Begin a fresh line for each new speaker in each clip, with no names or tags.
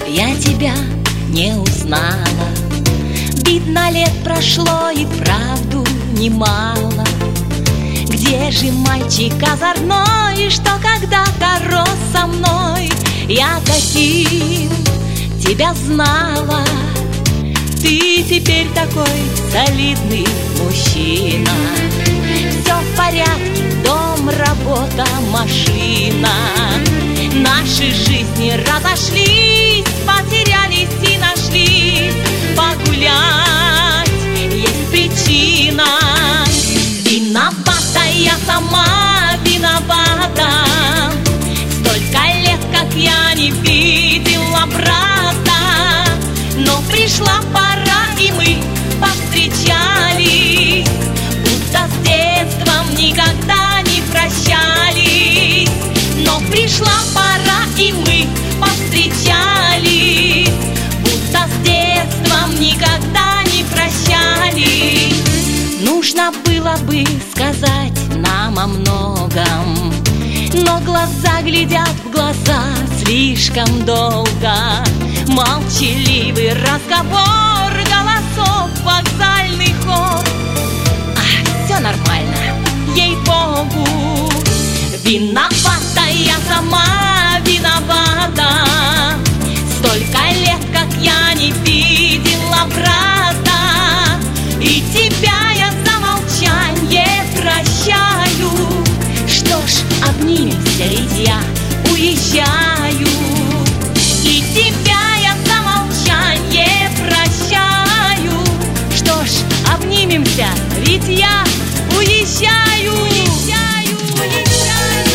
я тебя не узнала. Видно, лет прошло и вправду немало. Где же мальчик озорной, что когда-то рос со мной? Я таким тебя знала. Ты теперь такой солидный мужчина. Все в порядке, дом, работа, машина. Наши жизни разошлись, потерялись и нашлись. Погулять есть причина. Виновата я сама, виновата. Столько лет, как я не видела брата. Но пришла пора, и мы повстречались, будто с детством никогда не прощались. Но пришла пора, и мы повстречались, будто с детством никогда не прощались. Нужно было бы сказать нам о многом, но глаза глядят в глаза слишком долго. Молчаливый разговор, голосов, вокзальный хор. Все нормально, ей-богу. Виновата я сама, виновата. Столько лет, как я не видела брата. И тебя я за молчанье прощаю. Что ж, обнимемся, ведь я уезжаю. И тебя я за молчанье прощаю. Что ж, обнимемся, ведь я уезжаю. Уезжаю, уезжаю.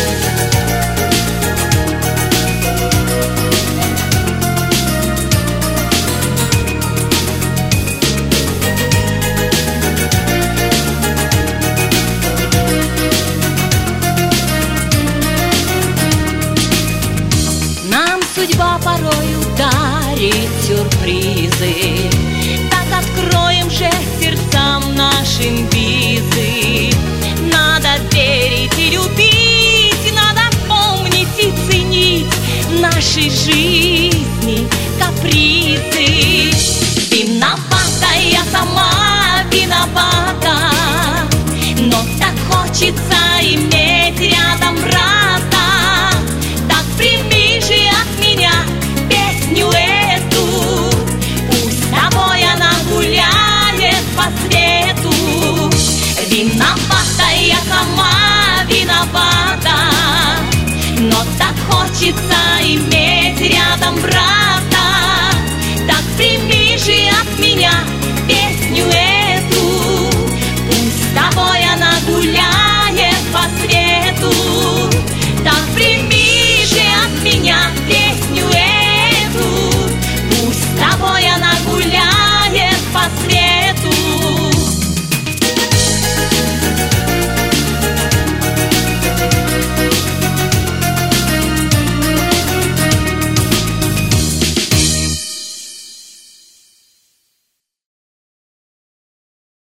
Судьба порою дарит сюрпризы. Так откроем же сердцам нашим